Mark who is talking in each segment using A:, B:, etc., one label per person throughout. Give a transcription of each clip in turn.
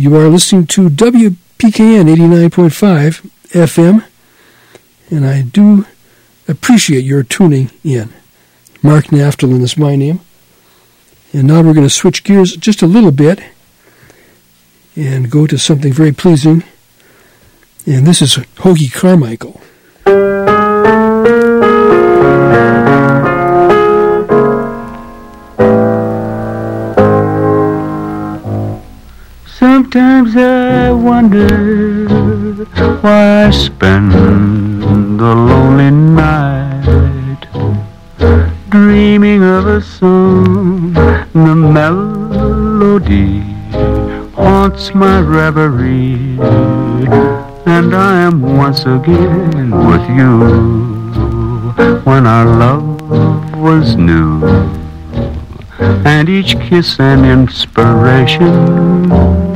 A: You are listening to WPKN 89.5 FM, and I do appreciate your tuning in. Mark Naftalin is my name. And now we're going to switch gears just a little bit and go to something very pleasing. And this is Hoagy Carmichael.
B: Sometimes I wonder why I spend the lonely night dreaming of a song. The melody haunts my reverie, and I am once again with you when our love was new, and each kiss an inspiration.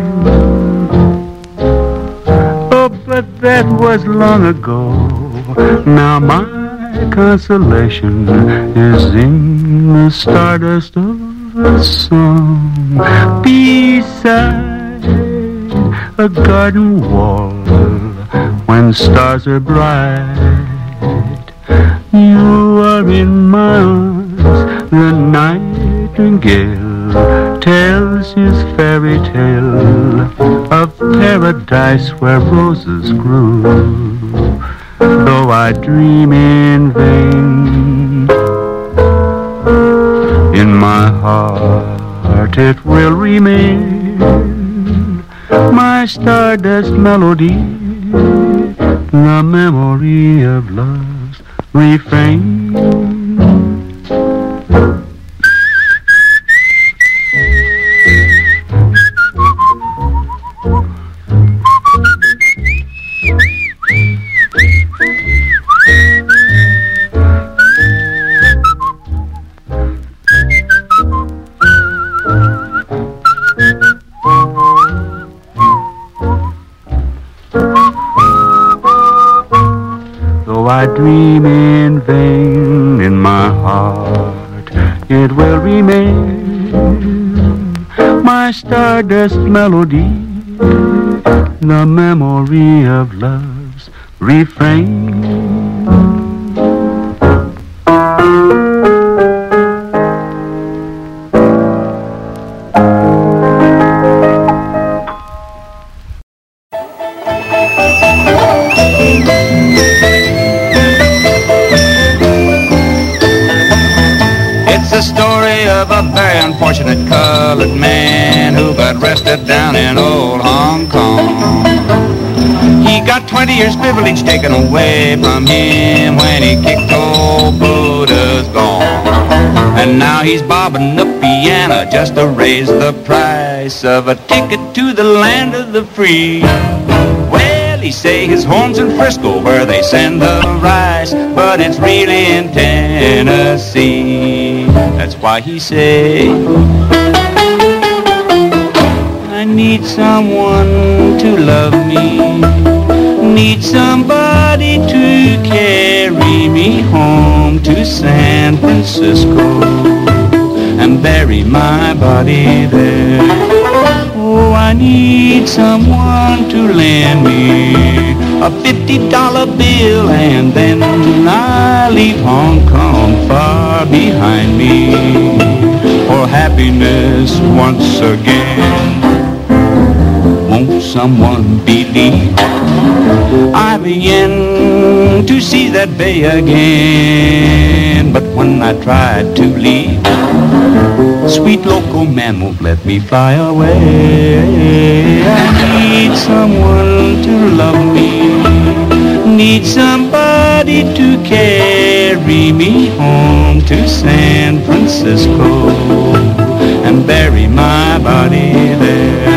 B: Oh, but that was long ago. Now my consolation is in the stardust of a song beside a garden wall when stars are bright. You are in my arms, the nightingale tells his fairy tale of paradise where roses grew. Though I dream in vain, in my heart it will remain my stardust melody, the memory of love's refrain. I dream in vain, in my heart it will remain my stardust melody, the memory of love's refrain.
C: The story of a very unfortunate colored man who got arrested down in old Hong Kong. He got 20 years privilege taken away from him when he kicked old Buddha's gone. And now he's bobbing the piano just to raise the price of a ticket to the land of the free. Well, he say his home's in Frisco where they send the rice, but it's really in Tennessee. That's why he say, I need someone to love me, need somebody to carry me home to San Francisco and bury my body there. Oh, I need someone to lend me a $50 bill, and then I leave Hong Kong far behind me for happiness once again. Won't someone believe I begin to see that bay again? But when I tried to leave, sweet local man won't let me fly away. I need someone to love me, need somebody to carry me home to San Francisco and bury my body there.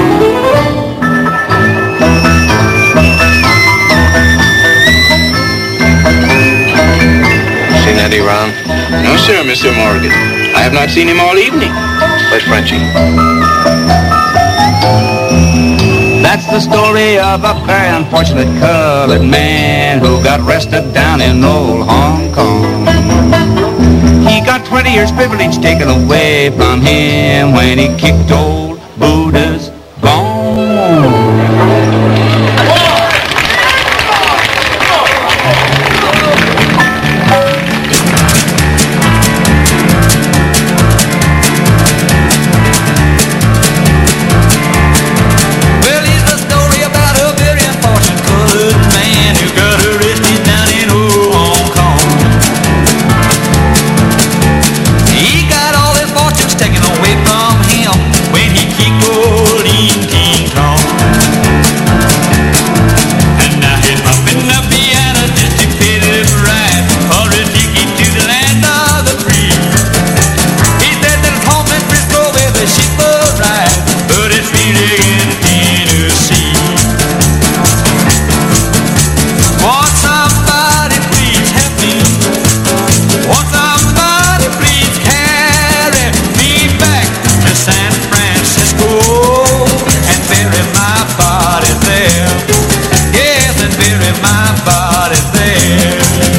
D: Seen Eddie around? No, sir, Mr. Morgan. I have not seen him all evening. Where's Frenchie?
C: That's the story of a very unfortunate colored man who got arrested down in old Hong Kong. He got 20 years privilege taken away from him when he kicked old Buddha's gone.
E: body there. Yes, and bury my body there.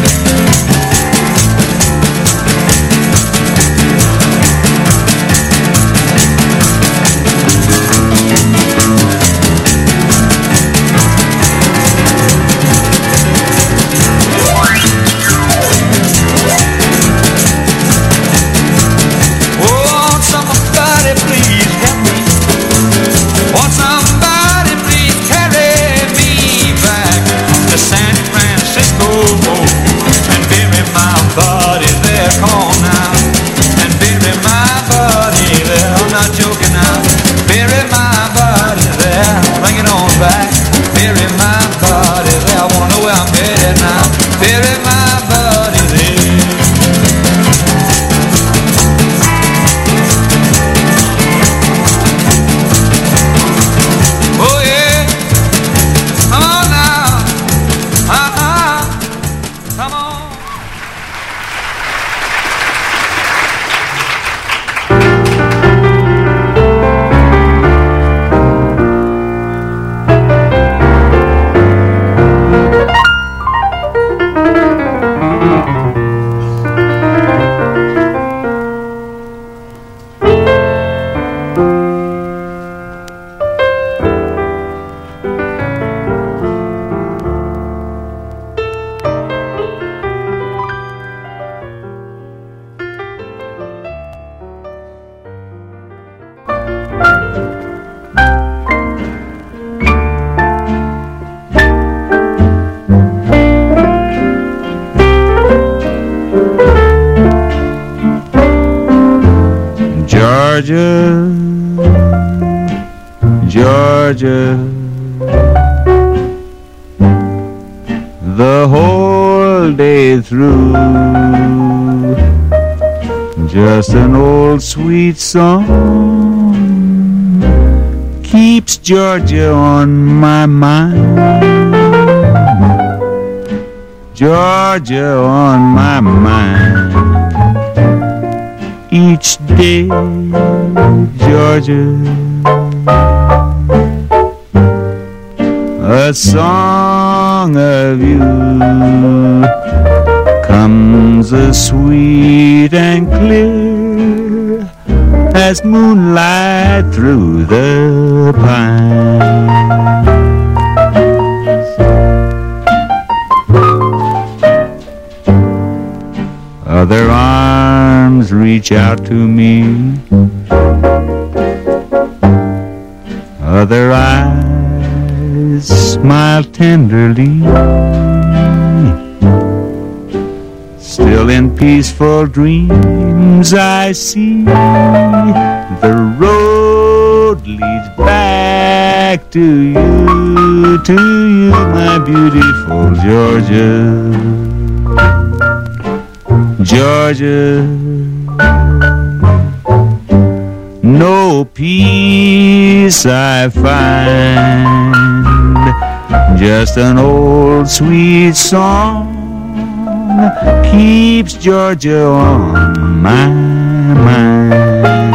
B: Georgia, the whole day through, just an old sweet song keeps Georgia on my mind. Georgia on my mind each day, Georgia. A song of you comes as sweet and clear as moonlight through the pines. Other arms reach out to me, other eyes smile tenderly. Still in peaceful dreams I see the road leads back to you, my beautiful Georgia. Georgia, no peace I find, just an old sweet song keeps Georgia on my mind.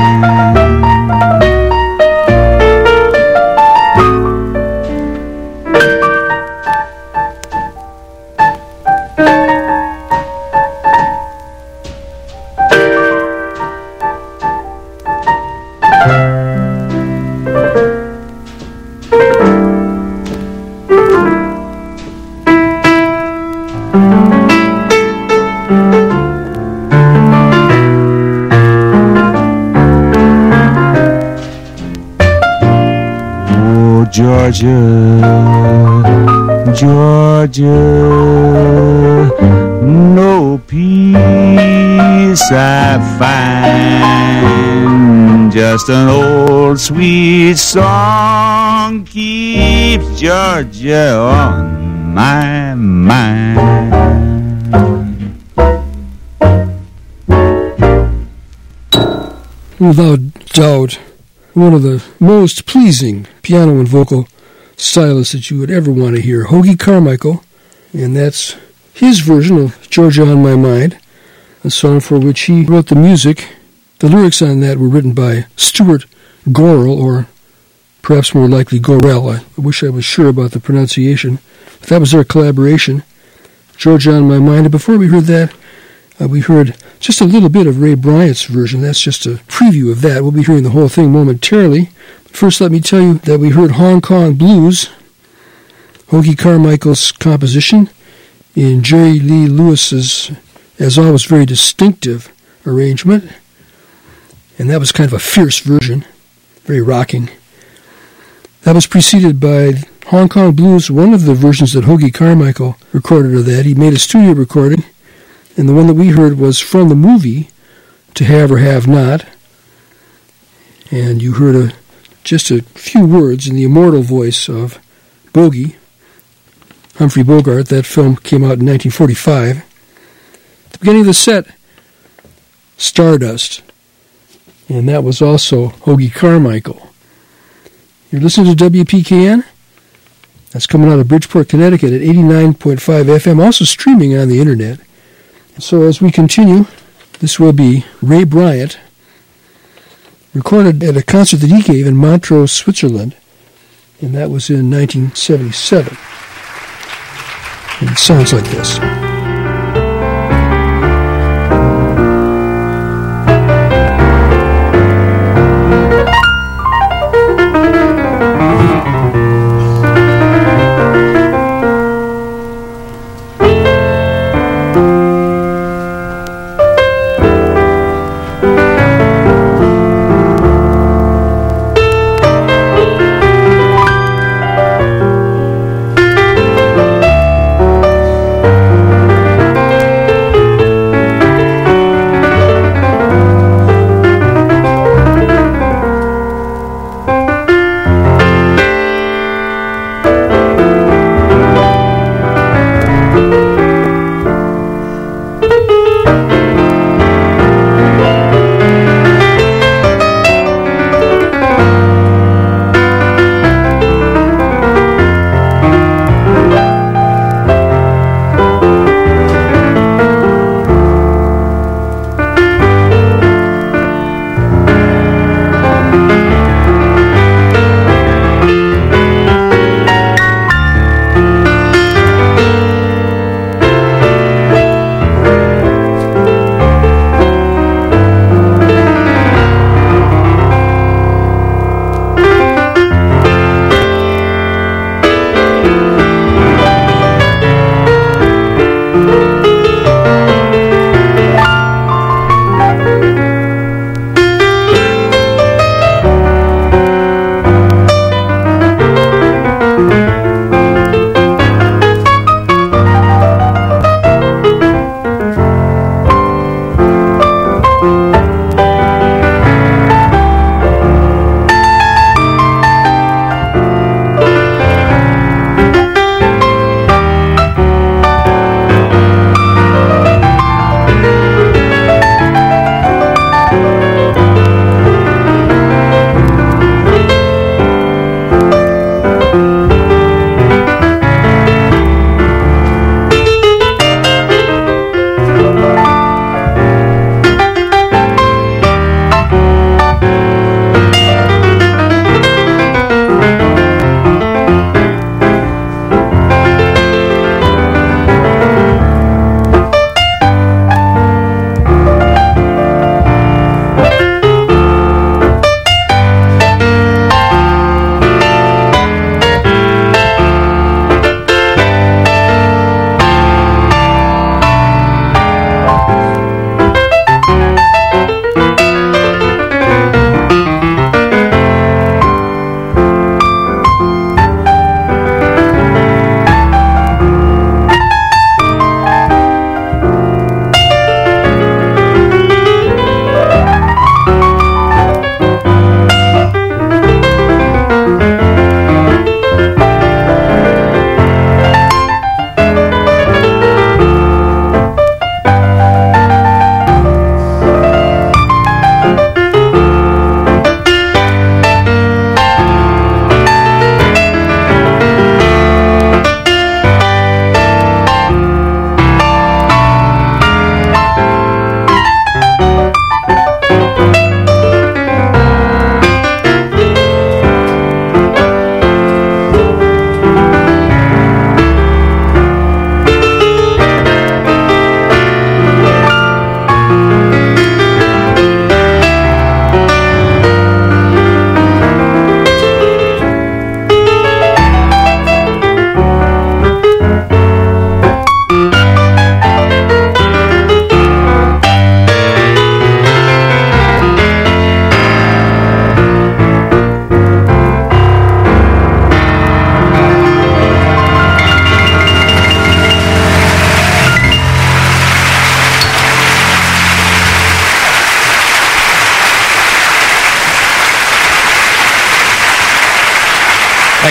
B: Georgia, Georgia, no peace I find, just an old sweet song keeps Georgia on my mind.
A: Without doubt, one of the most pleasing piano and vocal stylists that you would ever want to hear, Hoagy Carmichael, and that's his version of Georgia on My Mind, a song for which he wrote the music. The lyrics on that were written by Stuart Gorrell, or perhaps more likely Gorel. I wish I was sure about the pronunciation. But that was their collaboration, Georgia on My Mind. And before we heard that, we heard just a little bit of Ray Bryant's version. That's just a preview of that. We'll be hearing the whole thing momentarily. But first, let me tell you that we heard Hong Kong Blues, Hoagy Carmichael's composition, in Jerry Lee Lewis's, as always, very distinctive arrangement. And that was kind of a fierce version, very rocking. That was preceded by Hong Kong Blues, one of the versions that Hoagy Carmichael recorded of that. He made a studio recording, and the one that we heard was from the movie To Have or Have Not. And you heard just a few words in the immortal voice of Bogey, Humphrey Bogart. That film came out in 1945. At the beginning of the set, Stardust, and that was also Hoagy Carmichael. You're listening to WPKN. That's coming out of Bridgeport, Connecticut at 89.5 FM, also streaming on the internet. And so as we continue, this will be Ray Bryant, recorded at a concert that he gave in Montreux, Switzerland, and that was in 1977. And it sounds like this.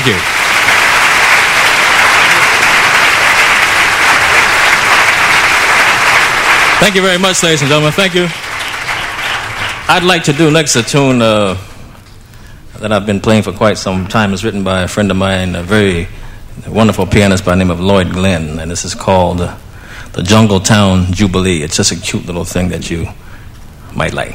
F: Thank you. Thank you very much, ladies and gentlemen. Thank you. I'd like to do next a tune that I've been playing for quite some time. It's written by a friend of mine, a very wonderful pianist by the name of Lloyd Glenn, and this is called The Jungle Town Jubilee. It's just a cute little thing that you might like.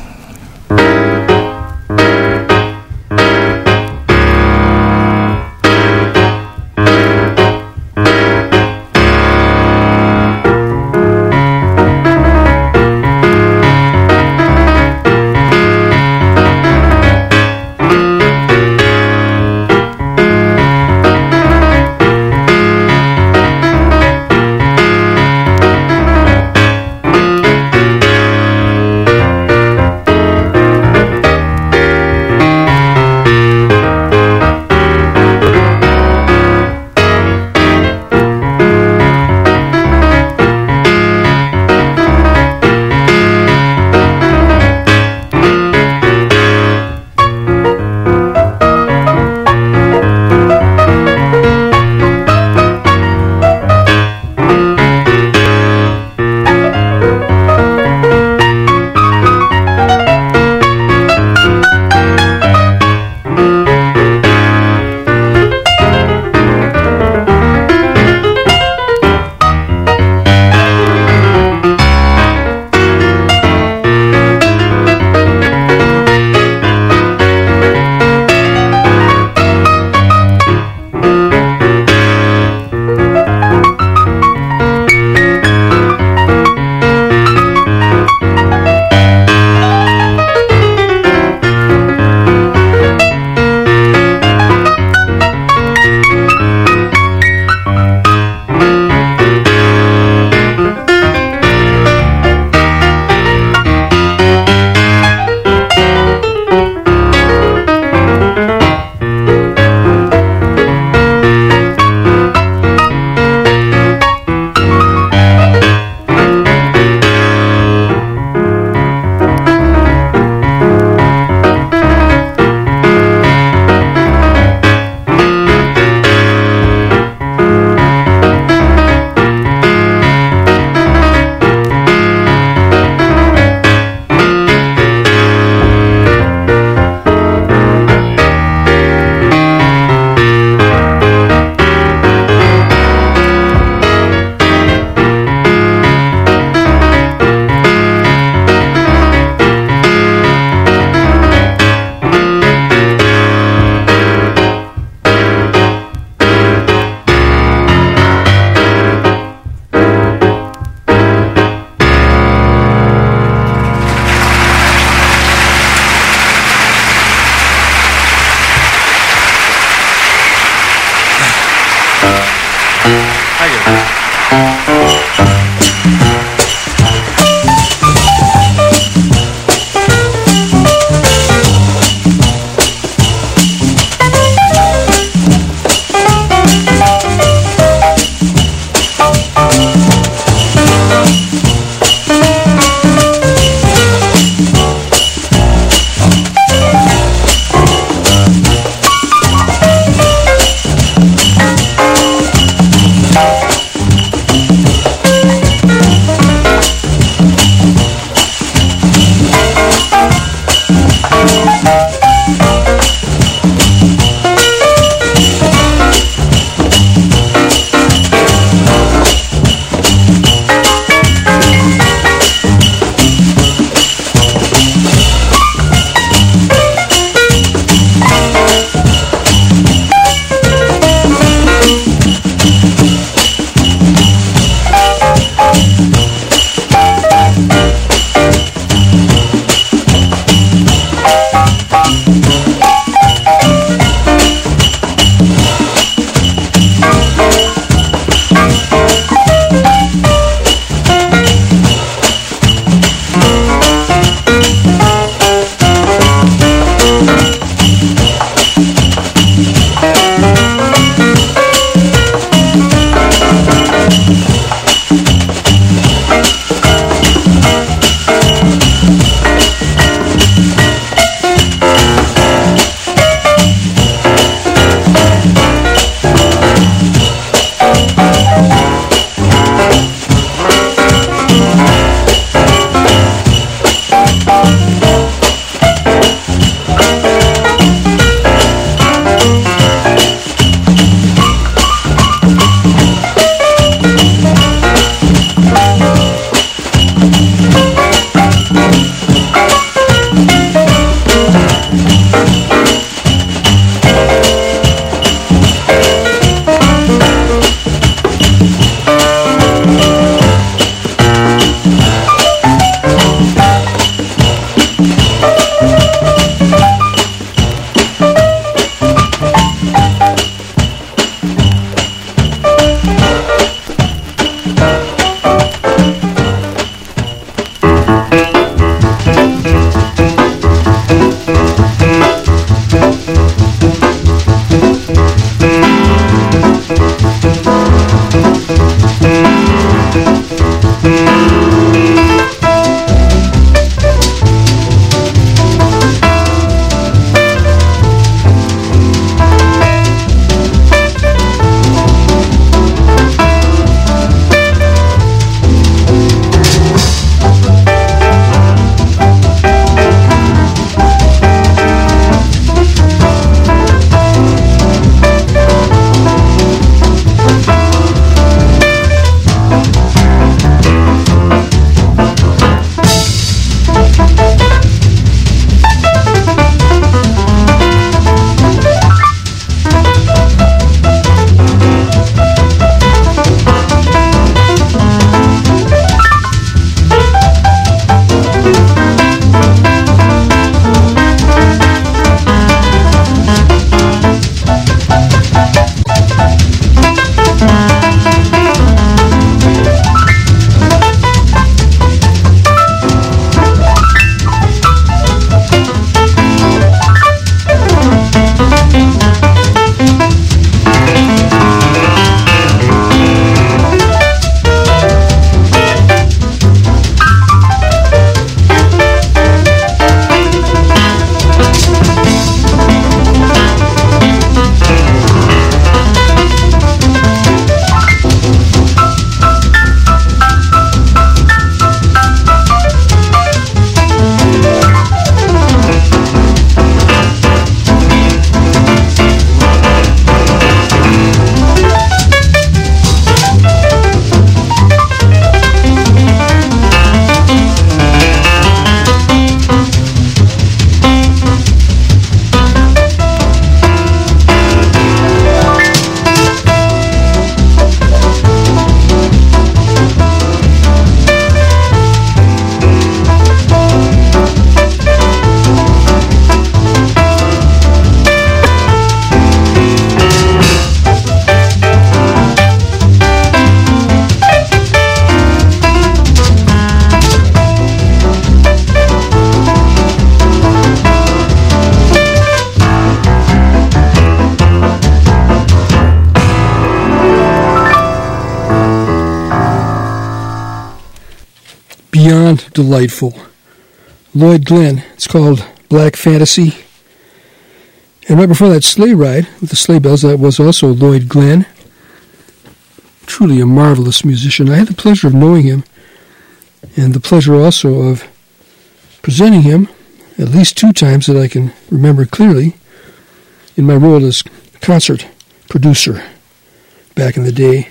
A: beyond delightful. Lloyd Glenn. It's called Black Fantasy. And right before that, Sleigh Ride with the Sleigh Bells. That was also Lloyd Glenn. Truly a marvelous musician. I had the pleasure of knowing him and the pleasure also of presenting him at least 2 times that I can remember clearly in my role as concert producer back in the day.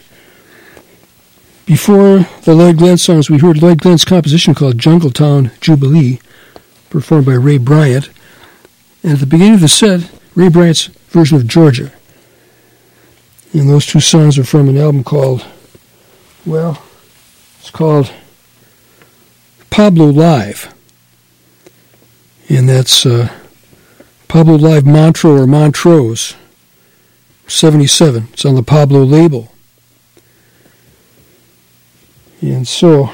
A: Before the Lloyd Glenn songs, we heard Lloyd Glenn's composition called Jungletown Jubilee, performed by Ray Bryant. And at the beginning of the set, Ray Bryant's version of Georgia. And those 2 songs are from an album called, well, it's called Pablo Live. And that's Pablo Live Montreux or Montrose, 77. It's on the Pablo label. And so,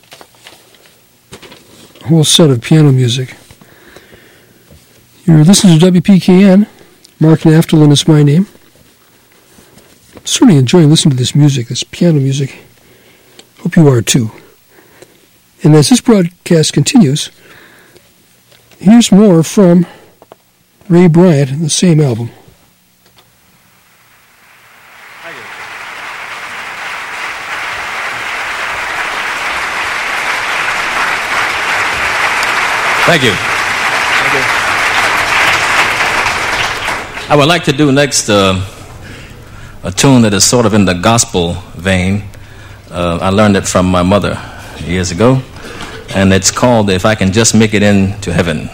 A: a whole set of piano music. You're listening to WPKN. Mark Naftalin is my name. I'm certainly enjoying listening to this music, this piano music. Hope you are too. And as this broadcast continues, here's more from Ray Bryant in the same album.
F: Thank you. I would like to do next a tune that is sort of in the gospel vein. I learned it from my mother years ago, and it's called If I Can Just Make It Into Heaven.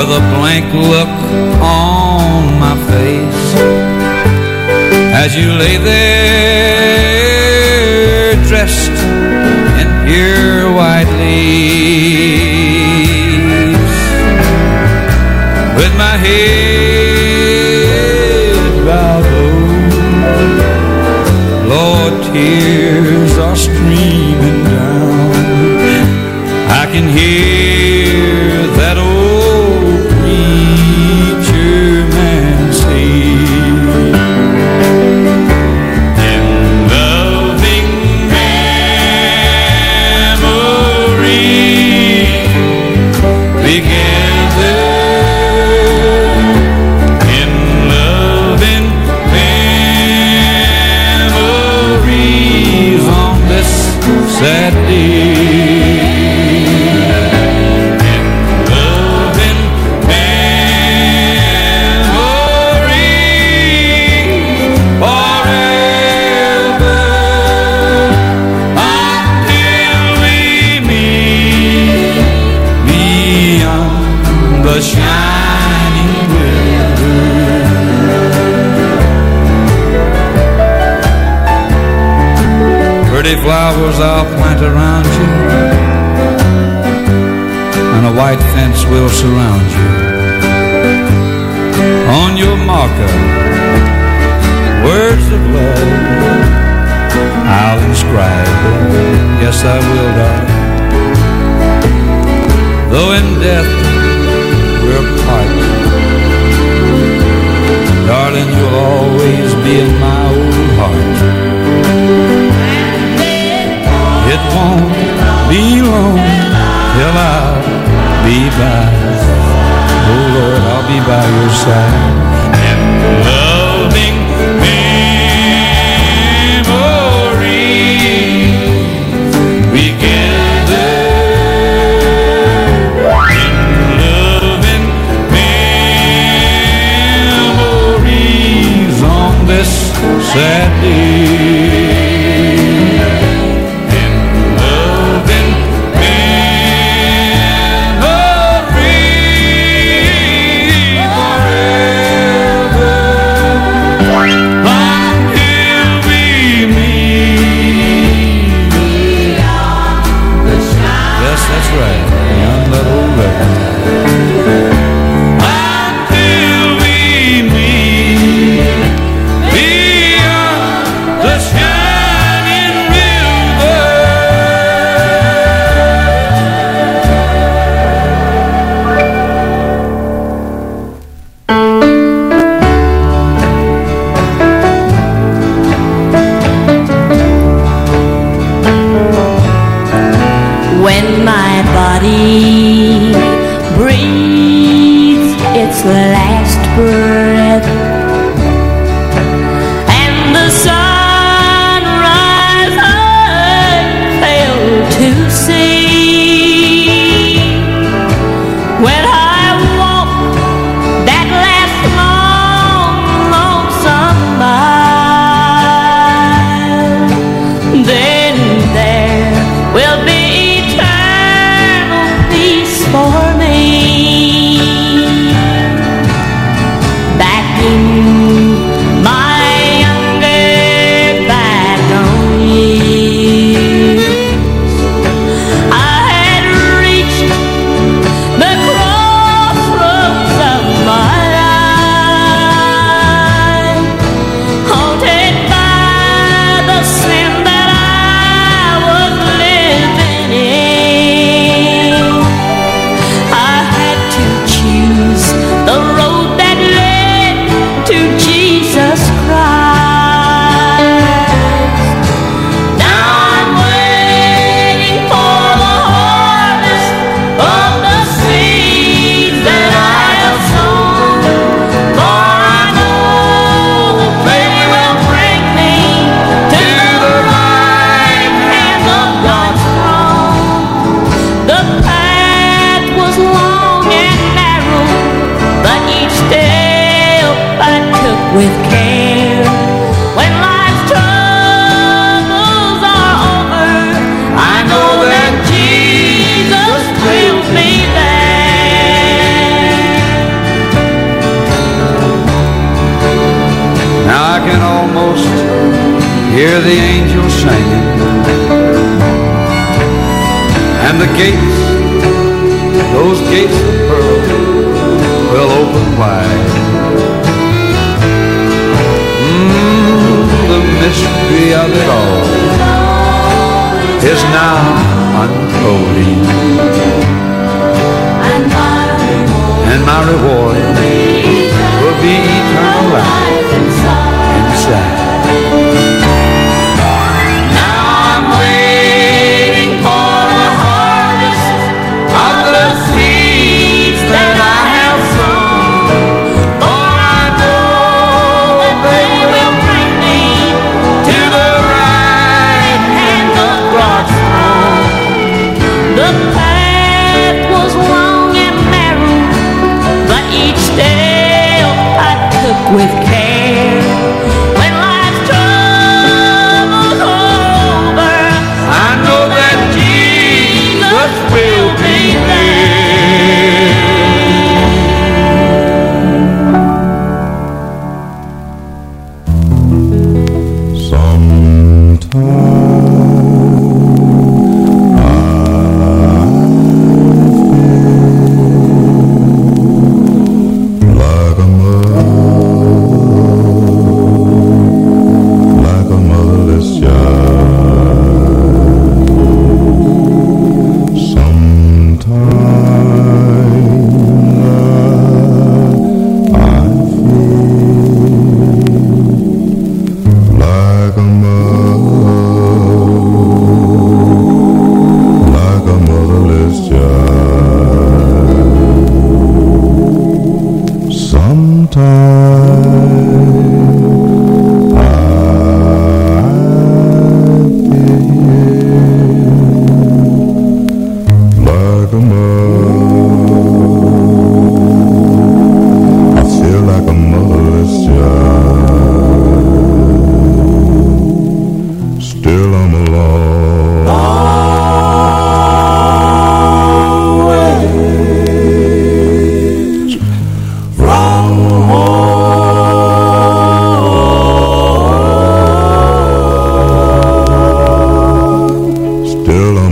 E: with a blank look on my face as you lay there dressed in pure white lace, with my head bowed low. Lord, tears are streaming down. I can hear that old preacher man say, in loving memory we gather, in loving memories on this sad day. The shining river. Pretty flowers I'll plant around you, and a white fence will surround you. On your marker, words of love I'll inscribe. Yes, I will, darling. Though in death we're apart, darling, you'll always be in my old heart. It won't be long till I'll be by, oh Lord, I'll be by your side. And loving memories we gather, this sad day, in loving memories forever, until we meet beyond the shine. Yes, that's right, beyond that old river.
G: When my body breathes its last breath, and the sunrise I fail to see, when I walk that last long, lonesome mile, then there will be for me, back in my younger bygone years. I had reached the crossroads of my life, haunted by the sin that I was living in. The road that led to Jesus Christ. Now I'm waiting for the harvest of the seeds that I have sown, for I know they will bring me to the right hand of God's throne. The path was long and narrow, but each step I took with care. When life's troubles are over, I know that Jesus will be there.
E: hear the angels singing, and the gates, those gates of pearl, will open wide. The mystery of it all is now unfolding, and my reward will be eternal life inside.
G: Now I'm waiting for the harvest of the seeds that I have sown, for I know that they will bring me to the right hand of God's throne. The path was long and narrow, but each step I took with care. When life's troubles over,
E: I know that Jesus will be there.
H: Like a motherless child. Sometimes I feel like a motherless child. Sometimes I feel like a motherless child. Still I'm alone. From home. Still I'm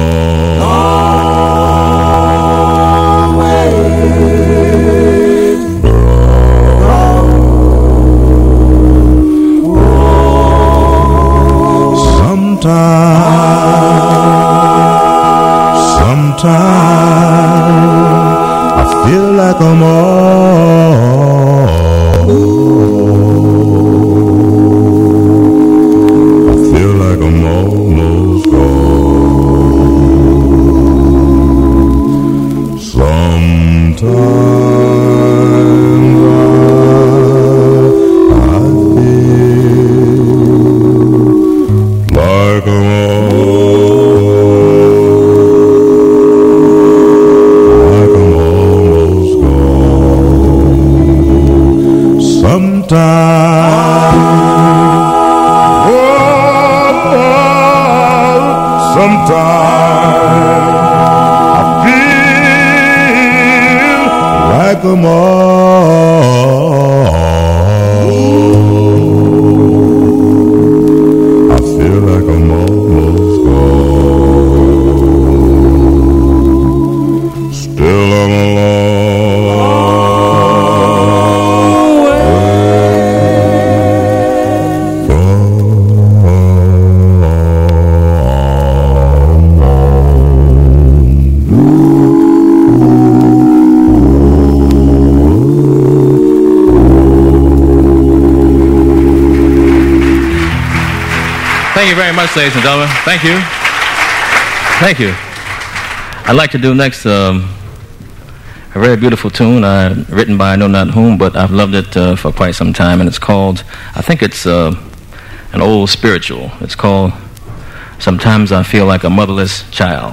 H: Sometimes I feel like I'm almost gone. Sometimes I feel like I'm
F: Thank you very much, ladies and gentlemen. Thank you. Thank you. I'd like to do next a very beautiful tune written by I know not whom, but I've loved it for quite some time, and it's called, I think it's an old spiritual. It's called Sometimes I Feel Like a Motherless Child.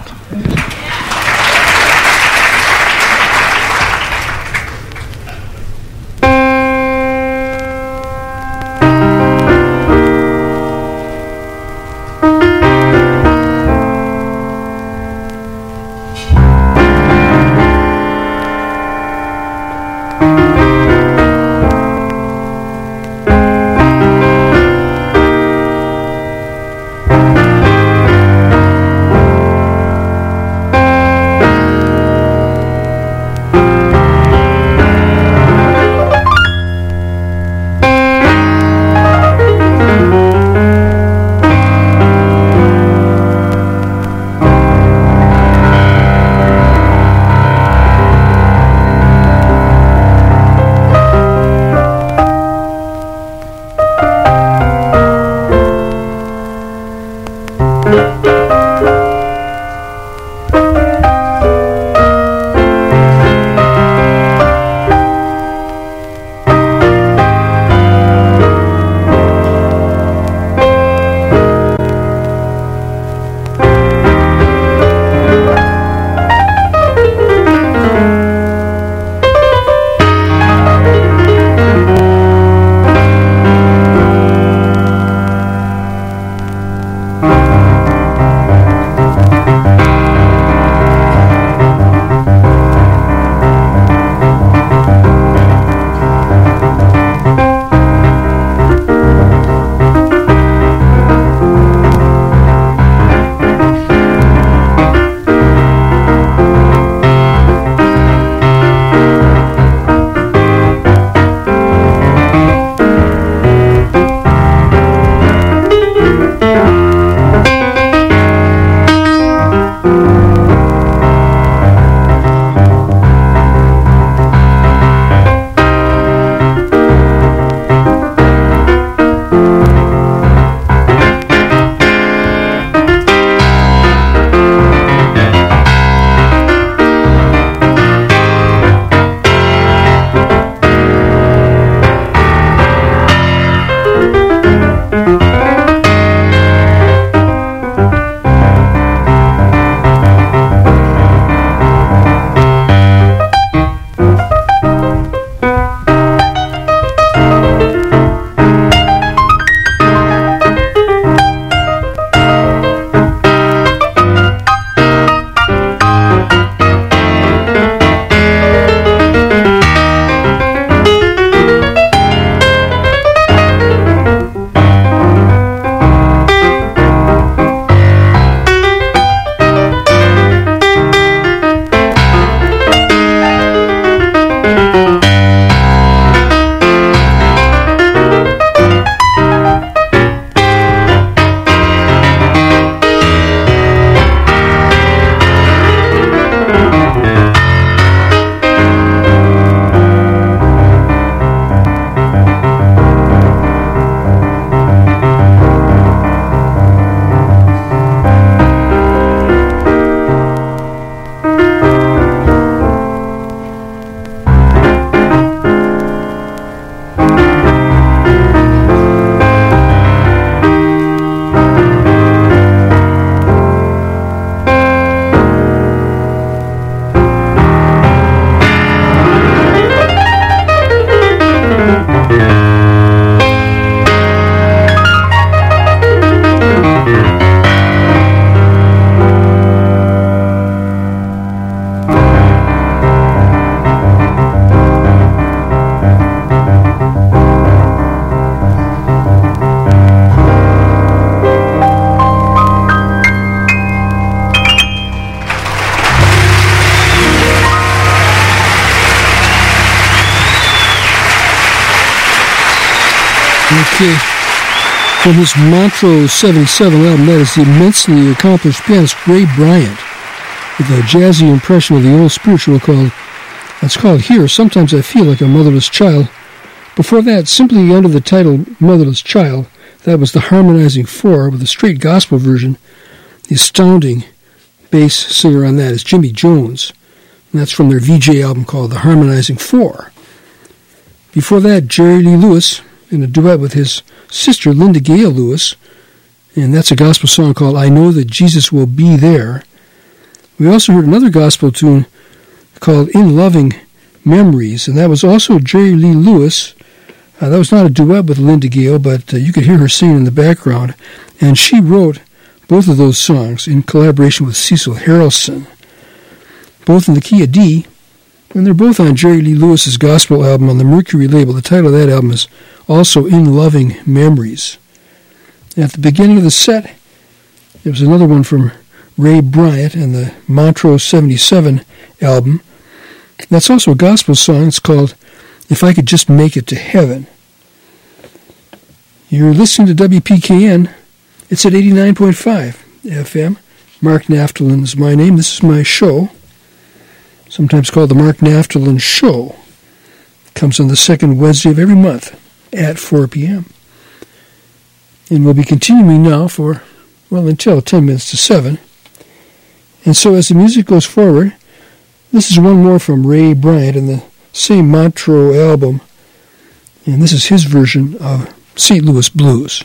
A: Okay. From his Montreux 77 album, that is the immensely accomplished pianist Ray Bryant with a jazzy impression of the old spiritual it's called Here, Sometimes I Feel Like a Motherless Child. Before that, simply under the title Motherless Child, that was the Harmonizing Four with a straight gospel version. The astounding bass singer on that is Jimmy Jones, and that's from their VJ album called The Harmonizing Four. Before that, Jerry Lee Lewis in a duet with his sister Linda Gale Lewis, and that's a gospel song called I Know That Jesus Will Be There. We also heard another gospel tune called In Loving Memories, and that was also Jerry Lee Lewis. That was not a duet with Linda Gale, but you could hear her singing in the background, and she wrote both of those songs in collaboration with Cecil Harrelson, both in the key of D, and they're both on Jerry Lee Lewis's gospel album on the Mercury label. The title of that album is also In Loving Memories. And at the beginning of the set, there was another one from Ray Bryant and the Montreux 77 album. That's also a gospel song. It's called If I Could Just Make It to Heaven. You're listening to WPKN. It's at 89.5 FM. Mark Naftalin is my name. This is my show, sometimes called the Mark Naftalin Show. It comes on the second Wednesday of every month at 4 p.m. And we'll be continuing now for, until 10 minutes to 7. And so as the music goes forward, this is one more from Ray Bryant in the same Montreux album, and this is his version of St. Louis Blues.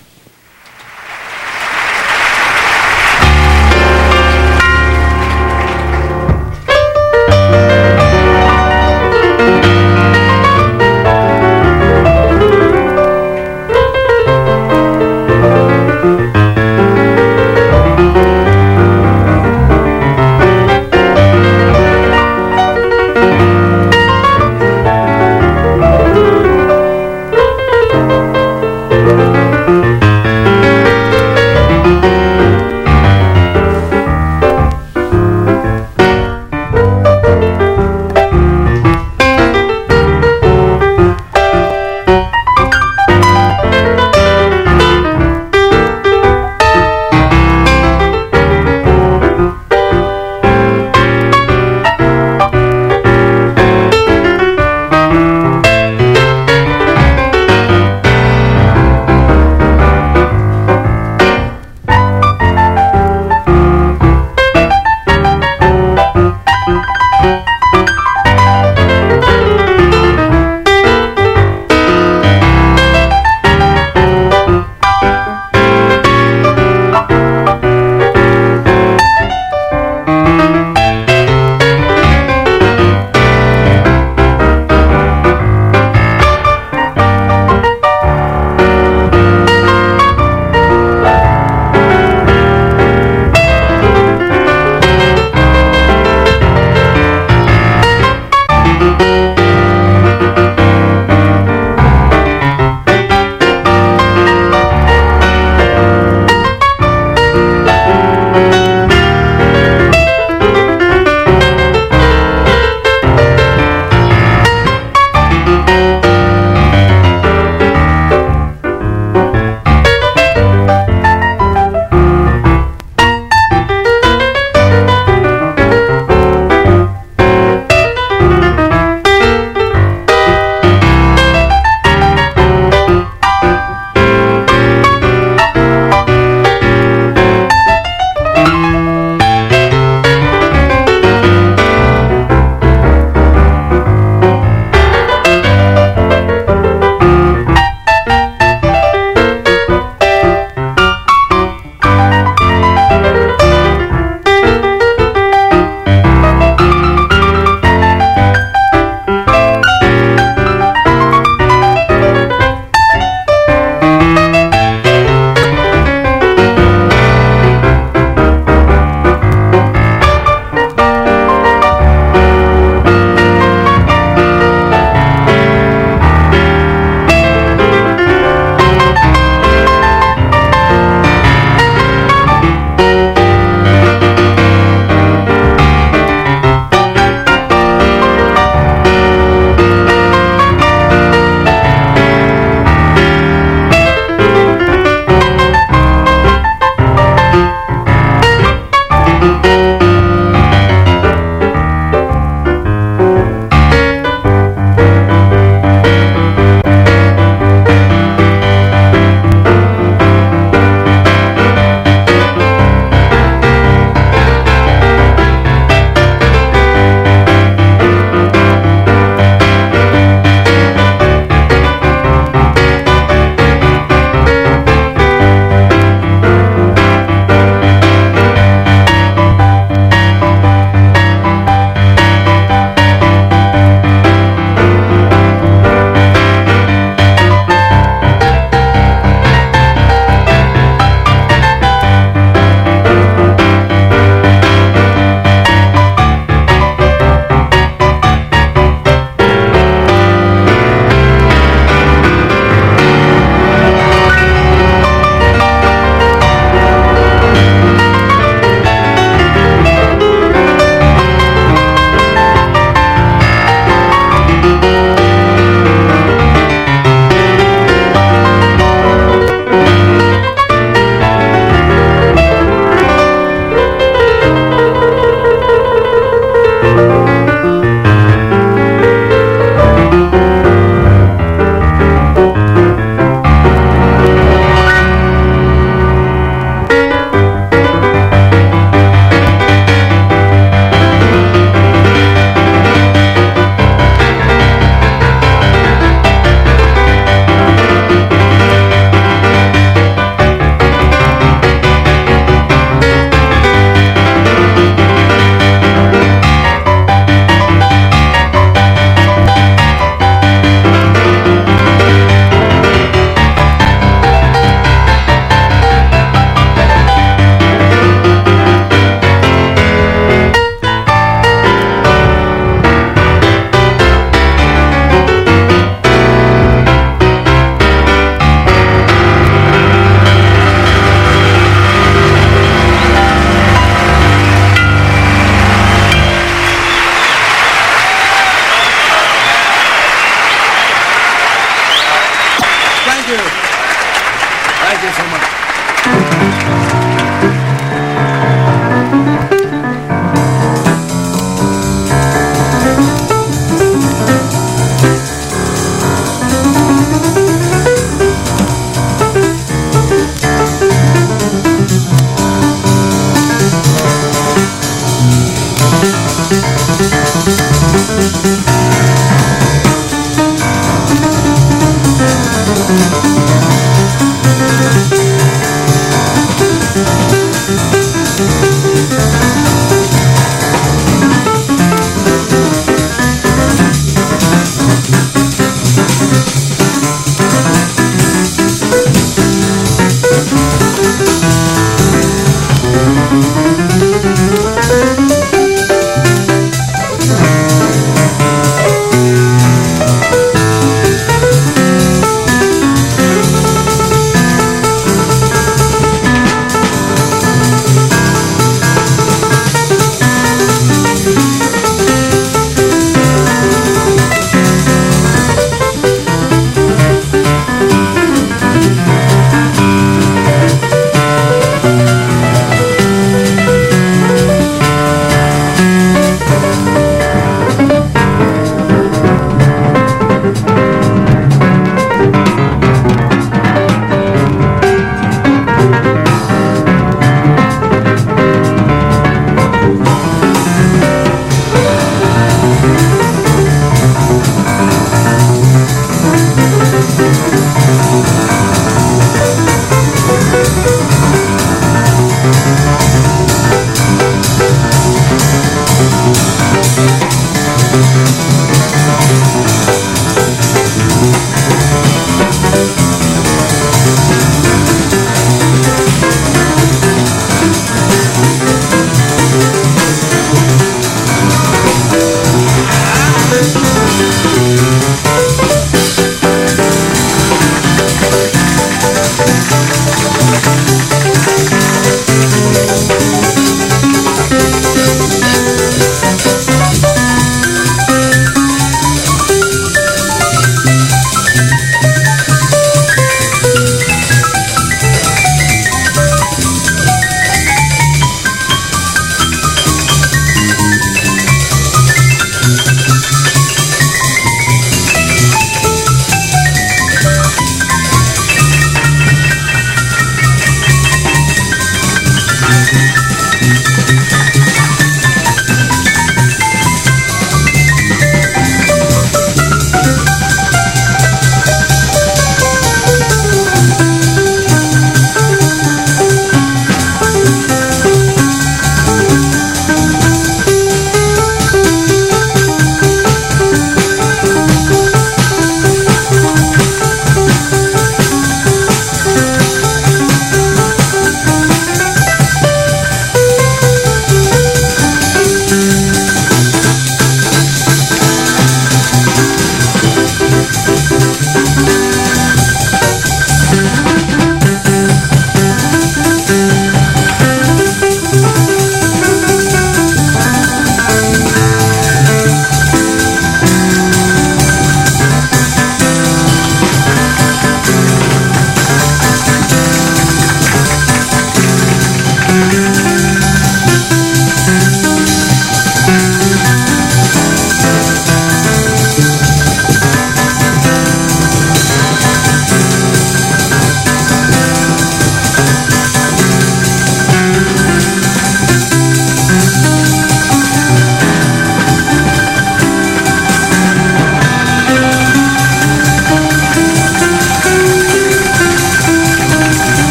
I: Thank you so much.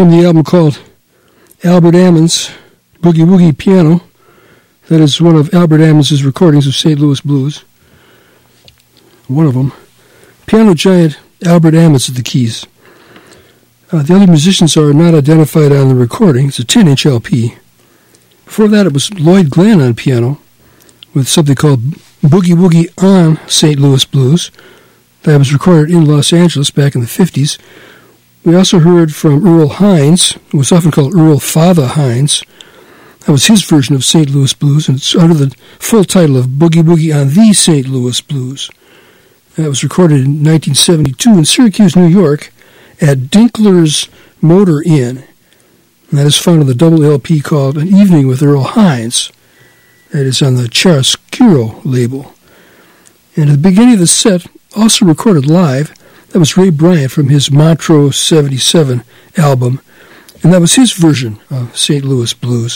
A: from the album called Albert Ammons Boogie Woogie Piano. That is one of Albert Ammons' recordings of St. Louis blues. One of them. Piano giant Albert Ammons at the keys. The other musicians are not identified on the recording. It's a 10-inch LP. Before that, it was Lloyd Glenn on piano with something called Boogie Woogie on St. Louis Blues. That was recorded in Los Angeles back in the 50s. We also heard from Earl Hines, who was often called Earl Father Hines. That was his version of St. Louis Blues, and it's under the full title of Boogie Woogie on the St. Louis Blues. That was recorded in 1972 in Syracuse, New York, at Dinkler's Motor Inn. And that is found on the double LP called An Evening with Earl Hines. That is on the Chiaroscuro label. And at the beginning of the set, also recorded live, that was Ray Bryant from his Montreux 77 album, and that was his version of St. Louis Blues.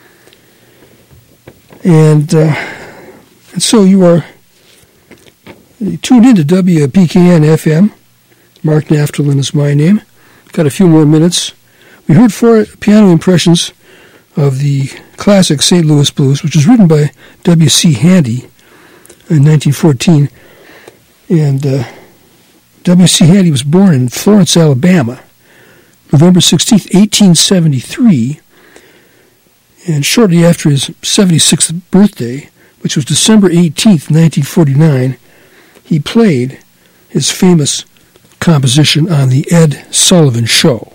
A: And so you are tuned into WPKN FM. Mark Naftalin is my name. Got a few more minutes. We heard 4 piano impressions of the classic St. Louis Blues, which was written by W.C. Handy in 1914. And W.C. Handy was born in Florence, Alabama, November 16, 1873. And shortly after his 76th birthday, which was December 18, 1949, he played his famous composition on The Ed Sullivan Show.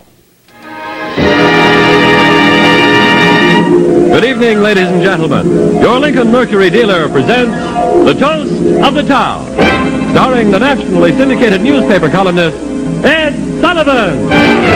I: Good evening, ladies and gentlemen. Your Lincoln Mercury dealer presents The Toast of the Town, starring the nationally syndicated newspaper columnist, Ed Sullivan.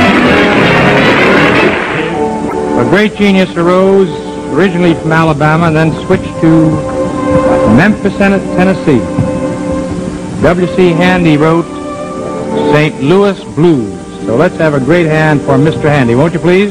J: A great genius arose originally from Alabama and then switched to Memphis, Tennessee. W.C. Handy wrote St. Louis Blues. So let's have a great hand for Mr. Handy, won't you please?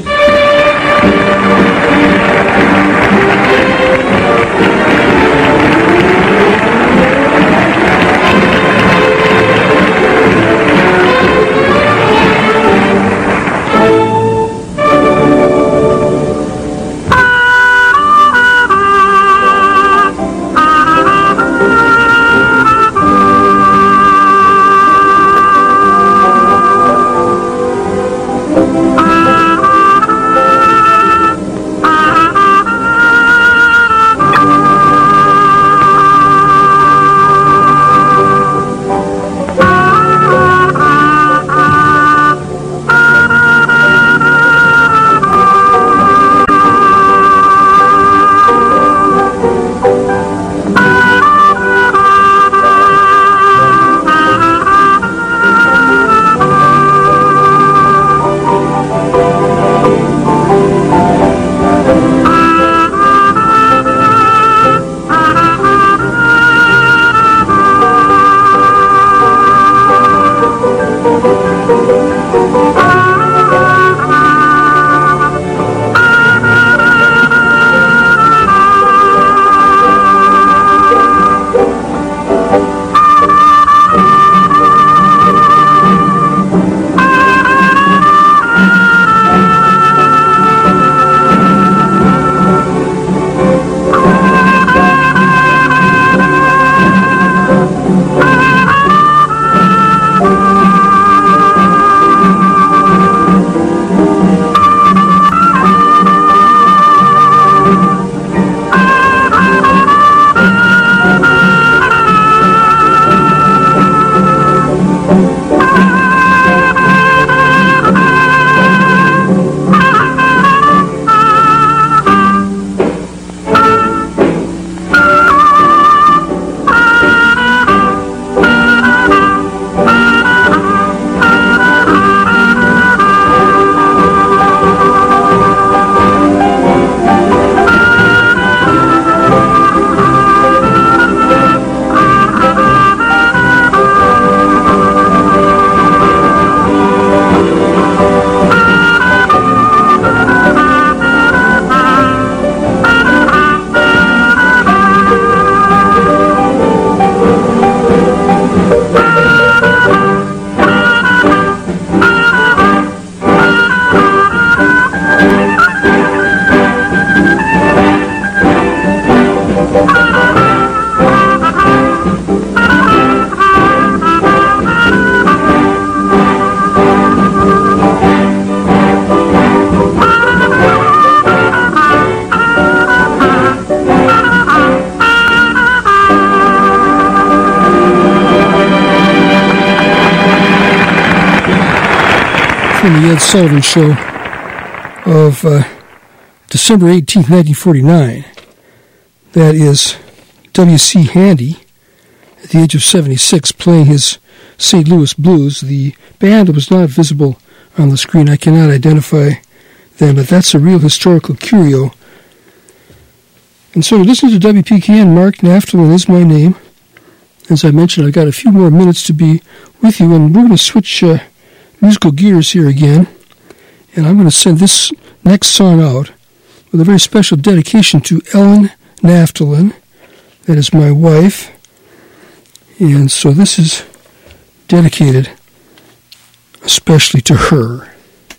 A: Ed Sullivan Show of December 18th, 1949. That is W.C. Handy, at the age of 76, playing his St. Louis Blues. The band was not visible on the screen. I cannot identify them, but that's a real historical curio. And so, listen to WPKN. Mark Naftalin is my name. As I mentioned, I've got a few more minutes to be with you, and we're going to switch musical gears here again. And I'm going to send this next song out with a very special dedication to Ellen Naftalin. That is my wife. And so this is dedicated especially to her.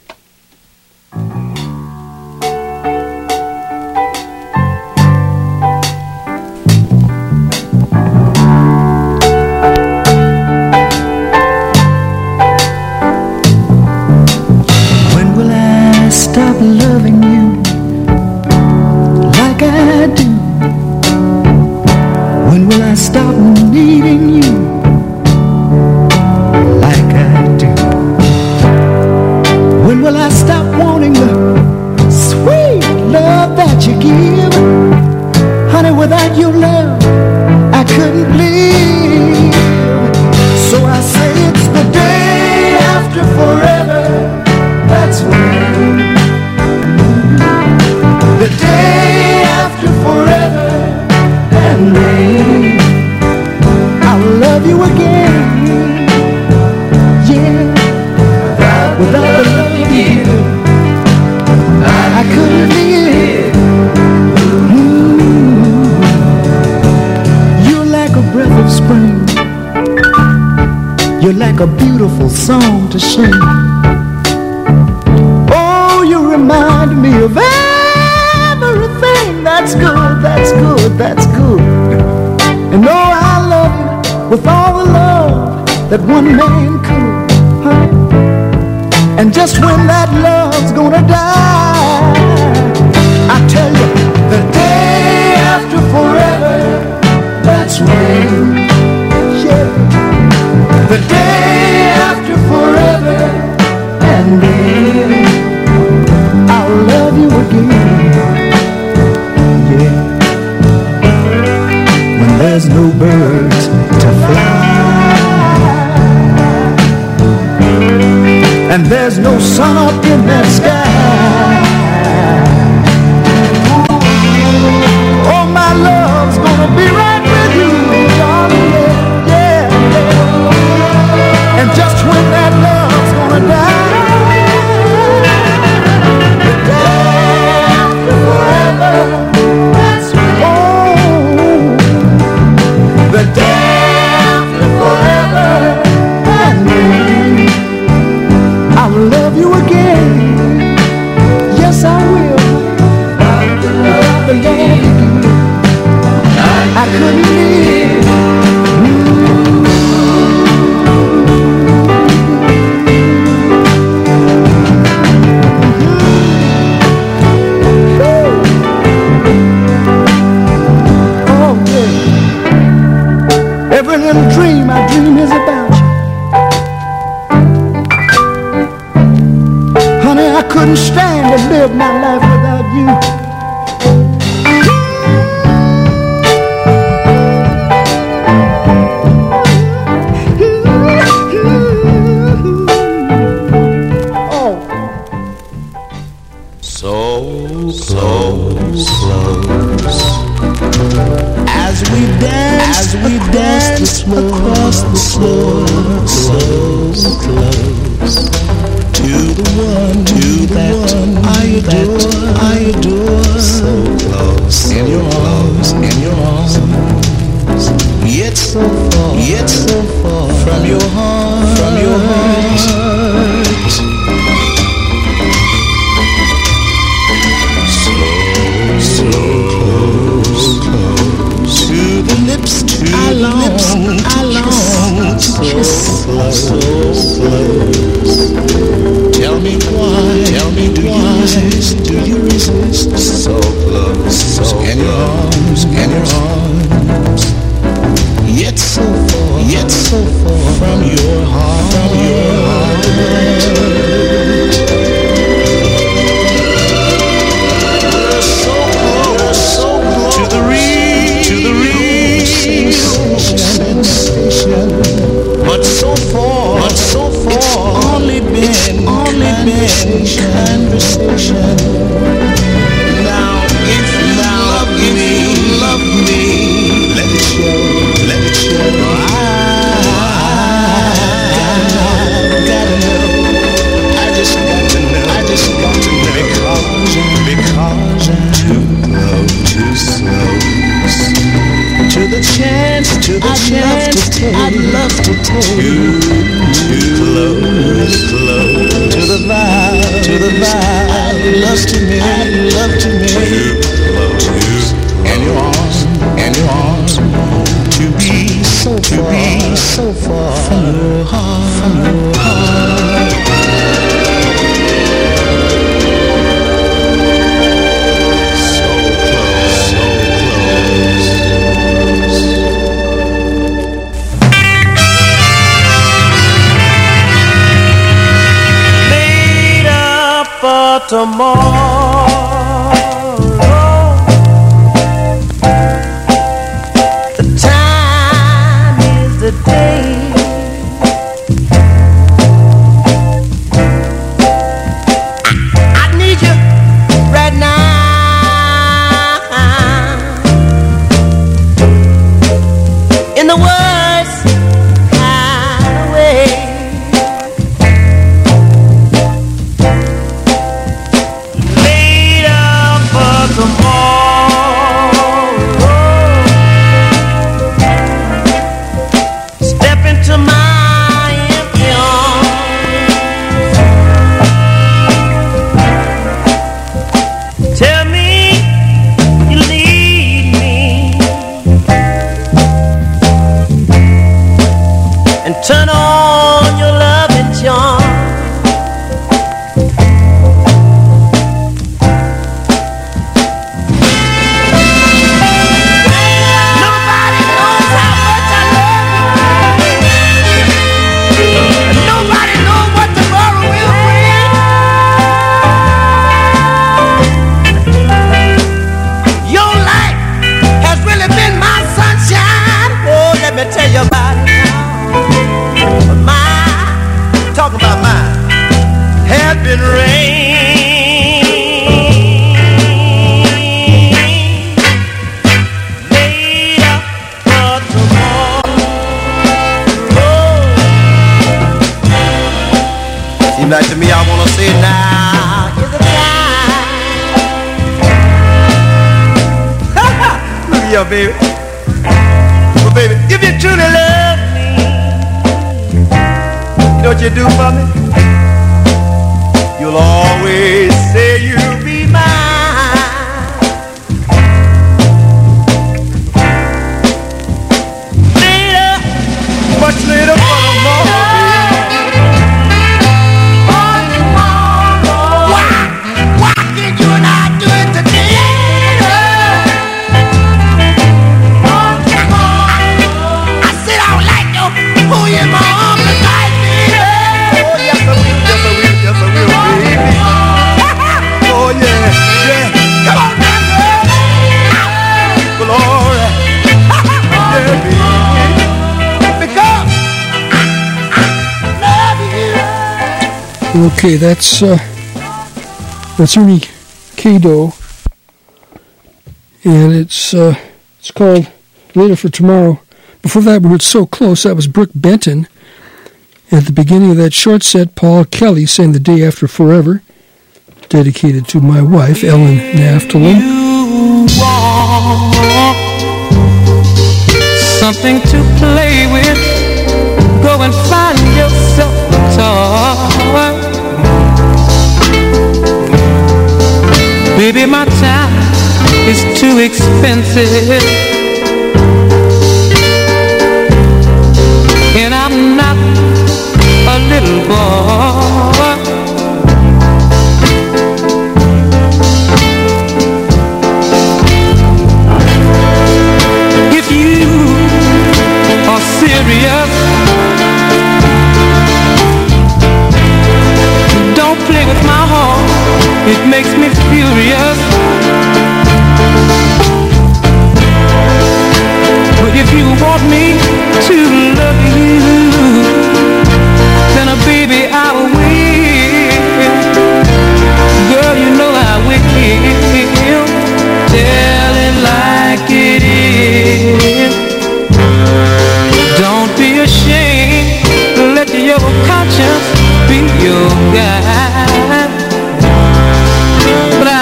K: When will I stop loving you like I do? When will I stop needing you like I do? When will I stop wanting the sweet love that you give? Honey, without your love, I couldn't live. So I say it's the day after forever. That's when the day after forever, and then I'll love you again. Yeah, without the love you give, I couldn't live. You're like a breath of spring. You're like a beautiful song to sing. Oh, you remind me of everything that's good, that's good, that's good. And oh, I love you with all the love that one man could, huh? And just when that love's gonna die, I tell you, the day after forever, that's when, yeah, the day after forever, and then I'll love you again, yeah. When there's no birds to fly, and there's no sun up in that sky, oh, my love's gonna be right with you, darling, yeah, yeah. And just when that love's gonna die, the day after forever, that's when, oh, the day after forever, and then I'll love you again. Yes, I will. Love the love again. I couldn't live. Oh, yeah. Every little dream I dream is about you. Honey, I couldn't stand to live my life without you.
L: Across the floor, so close to the one that I adore, so close in your arms, yet so far from your heart, slow, close to the lips, I long to kiss, so close. Tell me why, love to take you close to the vibe, love to me, close and your arms, to be so far from your heart.
M: Tomorrow, the time is the day. I need you right now. In the worst kind of way. Step into my empty arms. Tell me you need me, and turn on your loving charm. Tell you about it now. Mine, talk about mine, has been rain made up for tomorrow. Seems like to me I wanna say now is the time. Look here, baby. Baby, if you truly love me, you know what you do for me? You'll always say you'll be mine. Later, much later for tomorrow, baby. Why can't you and I do it today? Pull you in my arms and guide me. Oh, yes, I will, yes, I will, yes, I will, baby. Oh, yeah, yeah. Come on now, girl. Well, all right. Yeah, baby. Because I love you.
A: Okay, that's Ernie Kado, and it's called Later for Tomorrow. Before that, we heard So Close. That was Brooke Benton. At the beginning of that short set, Paul Kelly sang The Day After Forever, dedicated to my wife, Ellen Naftalin.
E: You want something to play with, go and find yourself a toy. Baby, my time is too expensive, and I'm not a little boy. If you are serious, don't play with my heart, it makes me furious. But if you want me to love you, then baby I will. Girl, you know I will. Tell it like it is. Don't be ashamed, let your conscience be your guide. But I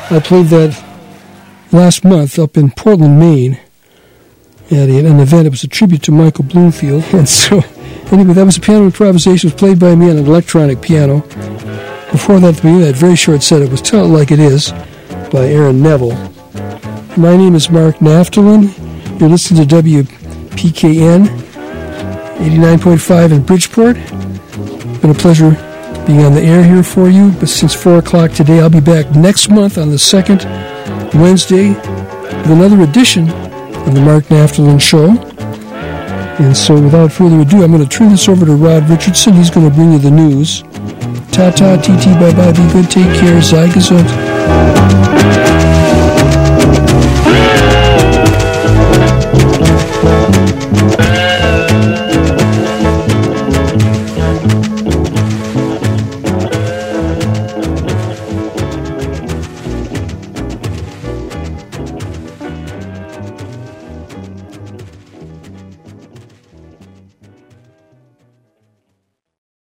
A: I played that last month up in Portland, Maine, at an event. It was a tribute to Michael Bloomfield. And so, anyway, that was a piano improvisation. It was played by me on an electronic piano. Before that, that very short set, it was Tell It Like It Is by Aaron Neville. My name is Mark Naftalin. You're listening to WPKN 89.5 in Bridgeport. It's been a pleasure being on the air here for you. But since 4 o'clock today, I'll be back next month on the second Wednesday with another edition of the Mark Naftalin Show. And so without further ado, I'm going to turn this over to Rod Richardson. He's going to bring you the news. Ta-ta, T-T, bye-bye, be good, take care, Zygesund.